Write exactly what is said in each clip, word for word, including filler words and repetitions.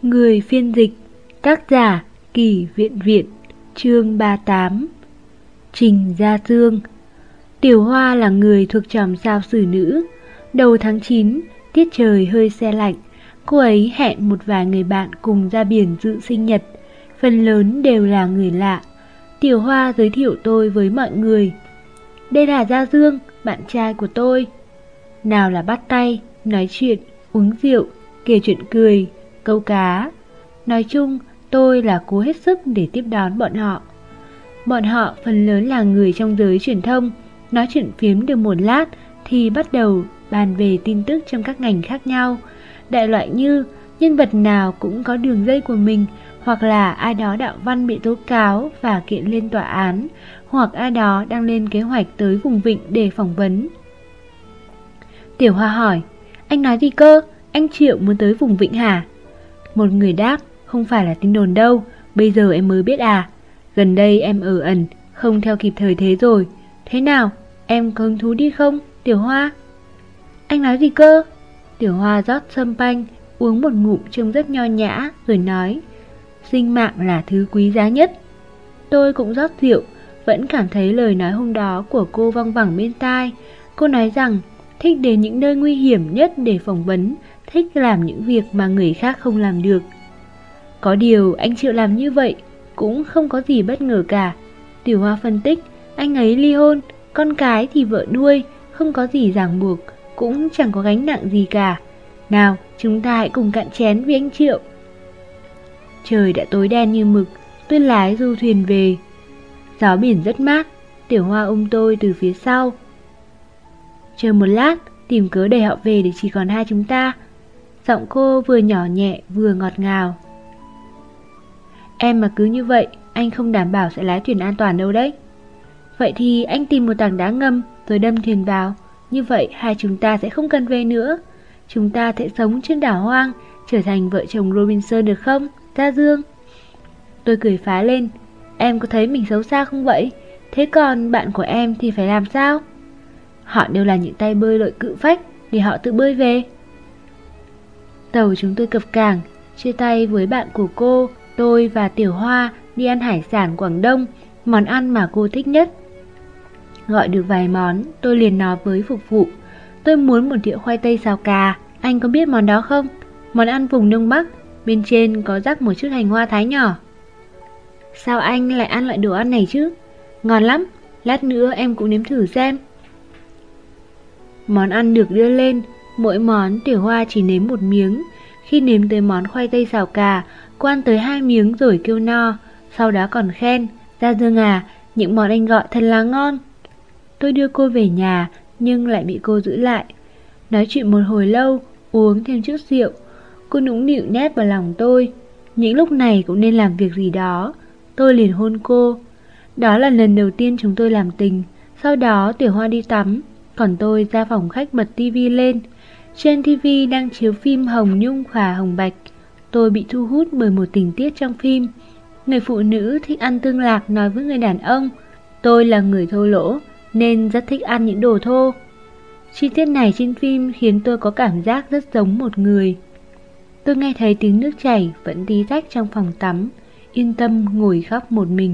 Người phiên dịch. Tác giả Kỳ Viện Viện. Chương ba mươi tám. Trình Gia Dương. Tiểu Hoa là người thuộc chòm sao xử nữ. Đầu tháng chín, tiết trời hơi se lạnh. Cô ấy hẹn một vài người bạn cùng ra biển dự sinh nhật. Phần lớn đều là người lạ. Tiểu Hoa giới thiệu tôi với mọi người. Đây là Gia Dương, bạn trai của tôi. Nào là bắt tay, nói chuyện, uống rượu, kể chuyện cười, câu cá. Nói chung, tôi là cố hết sức để tiếp đón bọn họ. Bọn họ phần lớn là người trong giới truyền thông. Nói chuyện phiếm được một lát thì bắt đầu bàn về tin tức trong các ngành khác nhau. Đại loại như nhân vật nào cũng có đường dây của mình, hoặc là ai đó đạo văn bị tố cáo và kiện lên tòa án, hoặc ai đó đang lên kế hoạch tới vùng vịnh để phỏng vấn. Tiểu Hoa hỏi, anh nói gì cơ? Anh Triệu muốn tới vùng vịnh hả? Một người đáp, không phải là tin đồn đâu, bây giờ em mới biết à. Gần đây em ở ẩn, không theo kịp thời thế rồi. Thế nào, em có hứng thú đi không, Tiểu Hoa? Anh nói gì cơ? Tiểu Hoa rót sâm panh, uống một ngụm trông rất nho nhã, rồi nói, sinh mạng là thứ quý giá nhất. Tôi cũng rót rượu, vẫn cảm thấy lời nói hôm đó của cô văng vẳng bên tai. Cô nói rằng thích đến những nơi nguy hiểm nhất để phỏng vấn, thích làm những việc mà người khác không làm được. Có điều anh Triệu làm như vậy cũng không có gì bất ngờ cả. Tiểu Hoa phân tích, anh ấy ly hôn, con cái thì vợ nuôi, không có gì ràng buộc, cũng chẳng có gánh nặng gì cả. Nào, chúng ta hãy cùng cạn chén với anh Triệu. Trời đã tối đen như mực, tôi lái du thuyền về. Gió biển rất mát, Tiểu Hoa ôm tôi từ phía sau. Chờ một lát, tìm cớ đẩy họ về để chỉ còn hai chúng ta. Giọng cô vừa nhỏ nhẹ vừa ngọt ngào. Em mà cứ như vậy, anh không đảm bảo sẽ lái thuyền an toàn đâu đấy. Vậy thì anh tìm một tảng đá ngầm rồi đâm thuyền vào. Như vậy hai chúng ta sẽ không cần về nữa. Chúng ta sẽ sống trên đảo hoang, trở thành vợ chồng Robinson được không, Gia Dương? Tôi cười phá lên. Em có thấy mình xấu xa không vậy? Thế còn bạn của em thì phải làm sao? Họ đều là những tay bơi lội cự phách, để họ tự bơi về. Tàu chúng tôi cập cảng, chia tay với bạn của cô. Tôi và Tiểu Hoa đi ăn hải sản Quảng Đông, món ăn mà cô thích nhất. Gọi được vài món, tôi liền nói với phục vụ, tôi muốn một đĩa khoai tây xào cà. Anh có biết món đó không? Món ăn vùng Đông Bắc, bên trên có rắc một chút hành hoa thái nhỏ. Sao anh lại ăn loại đồ ăn này chứ? Ngon lắm, lát nữa em cũng nếm thử xem. Món ăn được đưa lên, mỗi món Tiểu Hoa chỉ nếm một miếng. Khi nếm tới món khoai tây xào cà, cô ăn tới hai miếng rồi kêu no, sau đó còn khen, Gia Dương à, những món anh gọi thật là ngon. Tôi đưa cô về nhà, nhưng lại bị cô giữ lại. Nói chuyện một hồi lâu, uống thêm chút rượu. Cô nũng nịu nép vào lòng tôi. Những lúc này cũng nên làm việc gì đó. Tôi liền hôn cô. Đó là lần đầu tiên chúng tôi làm tình. Sau đó Tiểu Hoa đi tắm, còn tôi ra phòng khách bật tivi lên. Trên tivi đang chiếu phim Hồng Nhung Khả Hồng Bạch. Tôi bị thu hút bởi một tình tiết trong phim. Người phụ nữ thích ăn tương lạc nói với người đàn ông, tôi là người thô lỗ nên rất thích ăn những đồ thô. Chi tiết này trên phim khiến tôi có cảm giác rất giống một người. Tôi nghe thấy tiếng nước chảy vẫn tí tách trong phòng tắm, yên tâm ngồi khóc một mình.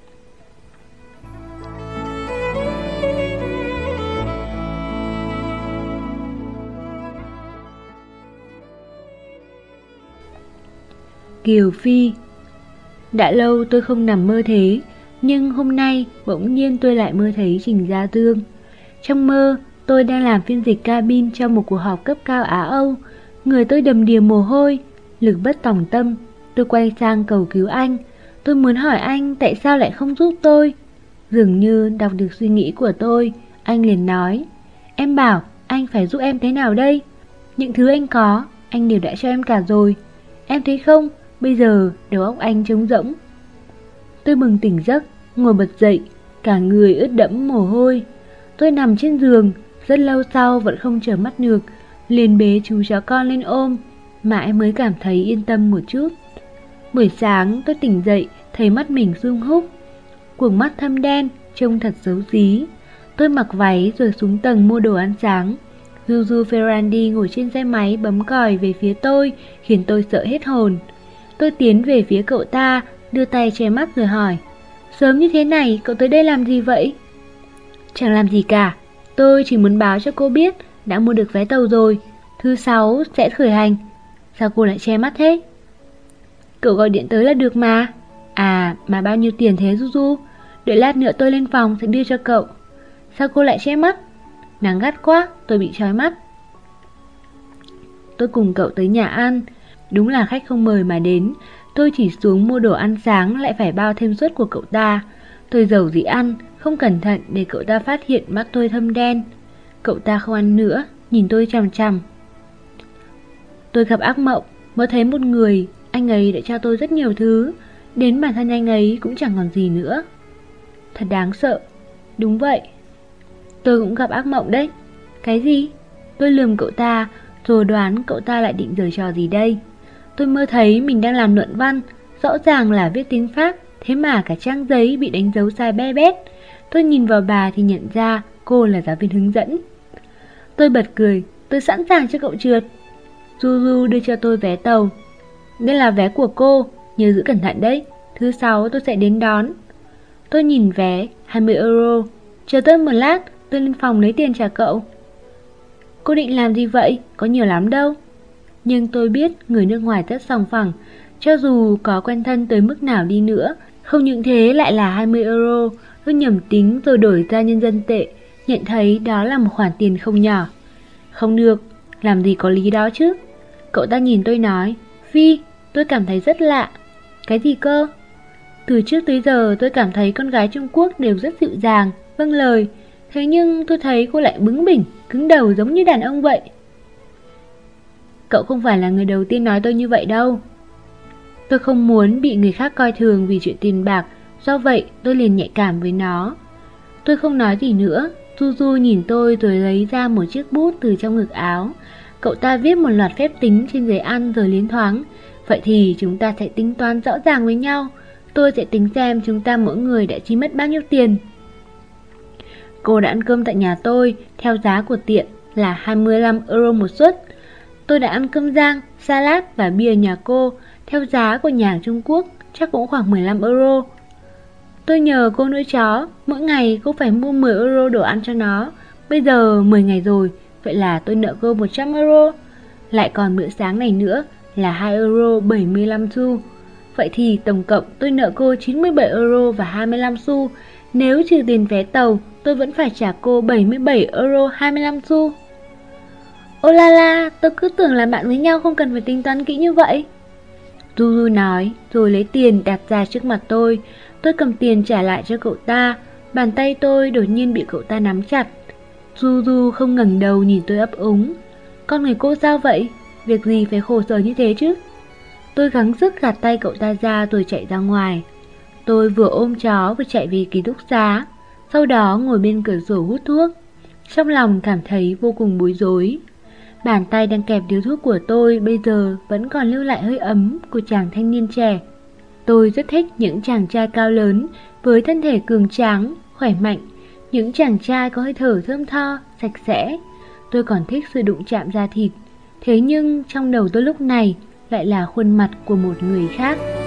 Kiều Phi. Đã lâu tôi không nằm mơ thế, nhưng hôm nay bỗng nhiên tôi lại mơ thấy Trình Gia Dương. Trong mơ, tôi đang làm phiên dịch cabin cho một cuộc họp cấp cao Á Âu. Người tôi đầm đìa mồ hôi, lực bất tòng tâm. Tôi quay sang cầu cứu anh. Tôi muốn hỏi anh tại sao lại không giúp tôi. Dường như đọc được suy nghĩ của tôi, anh liền nói, em bảo anh phải giúp em thế nào đây? Những thứ anh có, anh đều đã cho em cả rồi. Em thấy không? Bây giờ đầu óc anh trống rỗng. Tôi bừng tỉnh giấc, ngồi bật dậy, cả người ướt đẫm mồ hôi. Tôi nằm trên giường, rất lâu sau vẫn không trở mắt được, liền bế chú chó con lên ôm, mãi mới cảm thấy yên tâm một chút. Buổi sáng tôi tỉnh dậy, thấy mắt mình sưng húp, quầng mắt thâm đen, trông thật xấu xí. Tôi mặc váy rồi xuống tầng mua đồ ăn sáng. Juju Ferrandi ngồi trên xe máy bấm còi về phía tôi, khiến tôi sợ hết hồn. Tôi tiến về phía cậu ta, đưa tay che mắt rồi hỏi, sớm như thế này cậu tới đây làm gì vậy? Chẳng làm gì cả, tôi chỉ muốn báo cho cô biết đã mua được vé tàu rồi, thứ sáu sẽ khởi hành. Sao cô lại che mắt thế? Cậu gọi điện tới là được mà. À, mà bao nhiêu tiền thế Juju? Đợi lát nữa tôi lên phòng sẽ đưa cho cậu. Sao cô lại che mắt? Nắng gắt quá, tôi bị chói mắt. Tôi cùng cậu tới nhà ăn. Đúng là khách không mời mà đến. Tôi chỉ xuống mua đồ ăn sáng lại phải bao thêm suất của cậu ta. Tôi giàu gì ăn, không cẩn thận để cậu ta phát hiện mắt tôi thâm đen. Cậu ta không ăn nữa, nhìn tôi chằm chằm. Tôi gặp ác mộng, mới thấy một người, anh ấy đã cho tôi rất nhiều thứ, đến bản thân anh ấy cũng chẳng còn gì nữa. Thật đáng sợ. Đúng vậy. Tôi cũng gặp ác mộng đấy. Cái gì? Tôi lườm cậu ta, rồi đoán cậu ta lại định giở trò gì đây. Tôi mơ thấy mình đang làm luận văn, rõ ràng là viết tiếng Pháp, thế mà cả trang giấy bị đánh dấu sai be bét. Tôi nhìn vào bà thì nhận ra cô là giáo viên hướng dẫn. Tôi bật cười, tôi sẵn sàng cho cậu trượt. Juju đưa cho tôi vé tàu. Đây là vé của cô, nhớ giữ cẩn thận đấy, thứ sáu tôi sẽ đến đón. Tôi nhìn vé, hai mươi euro. Chờ tôi một lát, tôi lên phòng lấy tiền trả cậu. Cô định làm gì vậy? Có nhiều lắm đâu. Nhưng tôi biết người nước ngoài rất sòng phẳng, cho dù có quen thân tới mức nào đi nữa. Không những thế lại là hai mươi euro. Tôi nhẩm tính rồi đổi ra nhân dân tệ, nhận thấy đó là một khoản tiền không nhỏ. Không được, làm gì có lý đó chứ. Cậu ta nhìn tôi nói, Phi, tôi cảm thấy rất lạ. Cái gì cơ? Từ trước tới giờ tôi cảm thấy con gái Trung Quốc đều rất dịu dàng, vâng lời. Thế nhưng tôi thấy cô lại bướng bỉnh, cứng đầu giống như đàn ông vậy. Cậu không phải là người đầu tiên nói tôi như vậy đâu. Tôi không muốn bị người khác coi thường vì chuyện tiền bạc, do vậy tôi liền nhạy cảm với nó. Tôi không nói gì nữa. Juju nhìn tôi rồi lấy ra một chiếc bút từ trong ngực áo. Cậu ta viết một loạt phép tính trên giấy ăn rồi liến thoáng. Vậy thì chúng ta sẽ tính toán rõ ràng với nhau. Tôi sẽ tính xem chúng ta mỗi người đã chi mất bao nhiêu tiền. Cô đã ăn cơm tại nhà tôi, theo giá của tiệm là hai mươi lăm euro một suất. Tôi đã ăn cơm rang, salad và bia nhà cô, theo giá của nhà hàng Trung Quốc, chắc cũng khoảng mười lăm euro. Tôi nhờ cô nuôi chó, mỗi ngày cô phải mua mười euro đồ ăn cho nó. Bây giờ mười ngày rồi, vậy là tôi nợ cô một trăm euro. Lại còn bữa sáng này nữa là hai euro bảy mươi lăm xu. Vậy thì tổng cộng tôi nợ cô chín mươi bảy euro và hai mươi lăm xu. Nếu trừ tiền vé tàu, tôi vẫn phải trả cô bảy mươi bảy euro hai mươi lăm xu. Ô la la, tôi cứ tưởng là bạn với nhau không cần phải tính toán kỹ như vậy. Juju nói, rồi lấy tiền đặt ra trước mặt tôi. Tôi cầm tiền trả lại cho cậu ta. Bàn tay tôi đột nhiên bị cậu ta nắm chặt. Juju không ngẩng đầu nhìn tôi ấp úng. Con người cô sao vậy? Việc gì phải khổ sở như thế chứ? Tôi gắng sức gạt tay cậu ta ra rồi chạy ra ngoài. Tôi vừa ôm chó vừa chạy về ký túc xá. Sau đó ngồi bên cửa sổ hút thuốc. Trong lòng cảm thấy vô cùng bối rối. Bàn tay đang kẹp điếu thuốc của tôi bây giờ vẫn còn lưu lại hơi ấm của chàng thanh niên trẻ. Tôi rất thích những chàng trai cao lớn với thân thể cường tráng, khỏe mạnh. Những chàng trai có hơi thở thơm tho, sạch sẽ. Tôi còn thích sự đụng chạm da thịt. Thế nhưng trong đầu tôi lúc này lại là khuôn mặt của một người khác.